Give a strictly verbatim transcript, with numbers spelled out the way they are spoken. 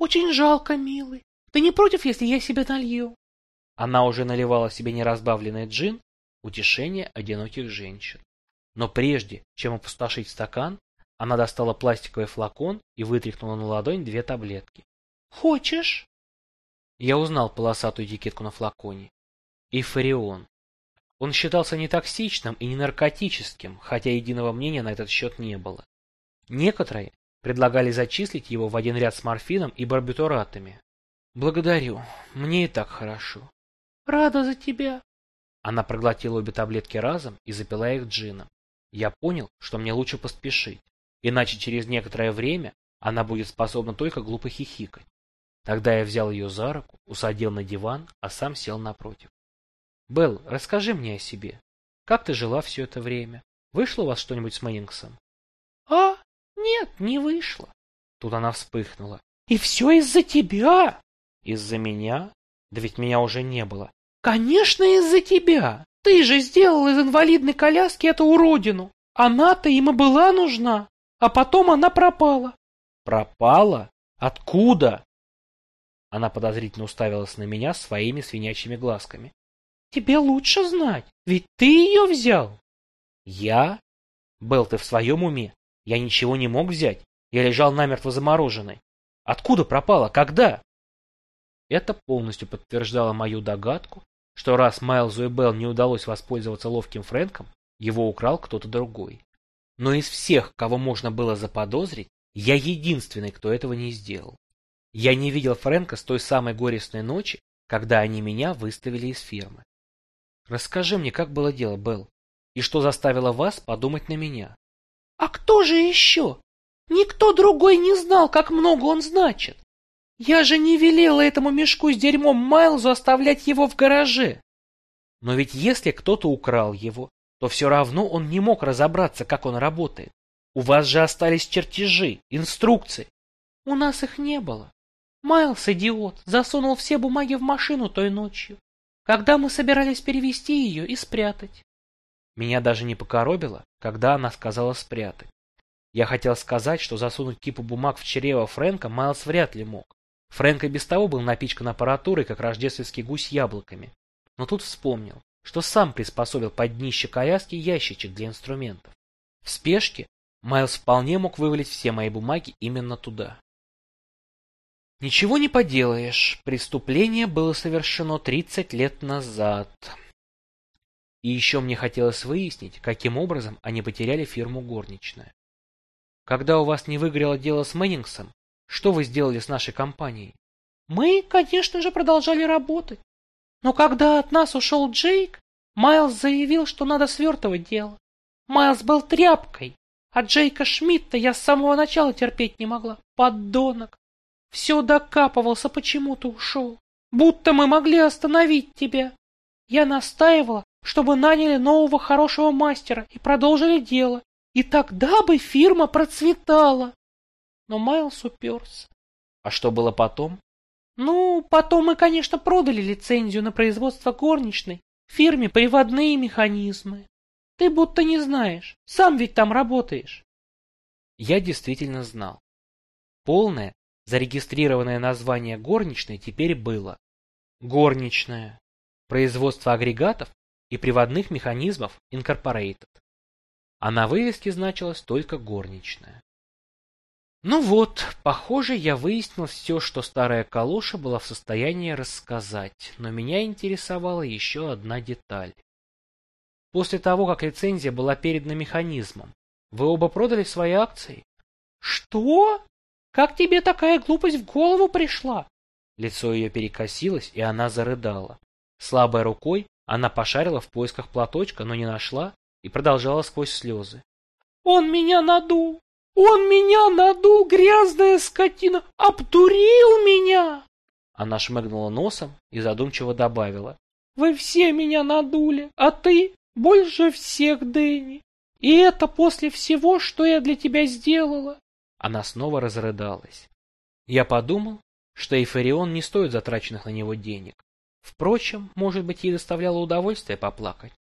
Очень жалко, милый. Ты не против, если я себе налью? Она уже наливала себе неразбавленный джин, утешение одиноких женщин. Но прежде, чем опустошить стакан, она достала пластиковый флакон и вытряхнула на ладонь две таблетки. «Хочешь?» Я узнал полосатую этикетку на флаконе. Эйфорион. Он считался не токсичным и не наркотическим, хотя единого мнения на этот счет не было. Некоторые предлагали зачислить его в один ряд с морфином и барбитуратами. «Благодарю, мне и так хорошо». «Рада за тебя». Она проглотила обе таблетки разом и запила их джином. Я понял, что мне лучше поспешить, иначе через некоторое время она будет способна только глупо хихикать. Тогда я взял ее за руку, усадил на диван, а сам сел напротив. «Белл, расскажи мне о себе. Как ты жила все это время? Вышло у вас что-нибудь с Мэннингсом?» «А, нет, не вышло». Тут она вспыхнула. «И все из-за тебя?» «Из-за меня? Да ведь меня уже не было». «Конечно, из-за тебя. Ты же сделал из инвалидной коляски эту уродину. Она-то им и была нужна, а потом она пропала». «Пропала? Откуда?» Она подозрительно уставилась на меня своими свинячьими глазками. «Тебе лучше знать, ведь ты ее взял». «Я? Белл, ты в своем уме? Я ничего не мог взять. Я лежал намертво замороженный. Откуда пропала? Когда?» Это полностью подтверждало мою догадку, что раз Майлзу и Белл не удалось воспользоваться ловким Фрэнком, его украл кто-то другой. Но из всех, кого можно было заподозрить, я единственный, кто этого не сделал. Я не видел Фрэнка с той самой горестной ночи, когда они меня выставили из фирмы. Расскажи мне, как было дело, Белл, и что заставило вас подумать на меня? А кто же еще? Никто другой не знал, как много он значит. Я же не велела этому мешку с дерьмом Майлзу оставлять его в гараже. Но ведь если кто-то украл его, то все равно он не мог разобраться, как он работает. У вас же остались чертежи, инструкции. У нас их не было. Майлз, идиот, засунул все бумаги в машину той ночью, когда мы собирались перевезти ее и спрятать. Меня даже не покоробило, когда она сказала спрятать. Я хотел сказать, что засунуть кипу бумаг в чрево Фрэнка Майлз вряд ли мог. Фрэнк и без того был напичкан аппаратурой, как рождественский гусь яблоками. Но тут вспомнил, что сам приспособил под днище коляски ящичек для инструментов. В спешке Майлз вполне мог вывалить все мои бумаги именно туда. Ничего не поделаешь, преступление было совершено тридцать лет назад. И еще мне хотелось выяснить, каким образом они потеряли фирму горничная. Когда у вас не выгорело дело с Мэннингсом, что вы сделали с нашей компанией? Мы, конечно же, продолжали работать. Но когда от нас ушел Джейк, Майлз заявил, что надо свертывать дело. Майлз был тряпкой, а Джейка Шмидта я с самого начала терпеть не могла. Подонок. Все докапывался, почему ты ушел. Будто мы могли остановить тебя. Я настаивала, чтобы наняли нового хорошего мастера и продолжили дело. И тогда бы фирма процветала. Но Майлз уперся. А что было потом? Ну, потом мы, конечно, продали лицензию на производство горничной фирме «Приводные механизмы». Ты будто не знаешь, сам ведь там работаешь. Я действительно знал. Полное, зарегистрированное название горничной теперь было «Горничная. Производство агрегатов и приводных механизмов Инкорпорейтед». А на вывеске значилось только «Горничная». Ну вот, похоже, я выяснил все, что старая калоша была в состоянии рассказать, но меня интересовала еще одна деталь. После того, как лицензия была передана механизмом, вы оба продали свои акции? Что? Как тебе такая глупость в голову пришла? Лицо ее перекосилось, и она зарыдала. Слабой рукой она пошарила в поисках платочка, но не нашла и продолжала сквозь слезы. Он меня надул! Он меня надул, грязная скотина! Обдурил меня! Она шмыгнула носом и задумчиво добавила. Вы все меня надули, а ты больше всех, Дэнни. И это после всего, что я для тебя сделала. Она снова разрыдалась. Я подумал, что Эйфорион не стоит затраченных на него денег. Впрочем, может быть, ей доставляло удовольствие поплакать.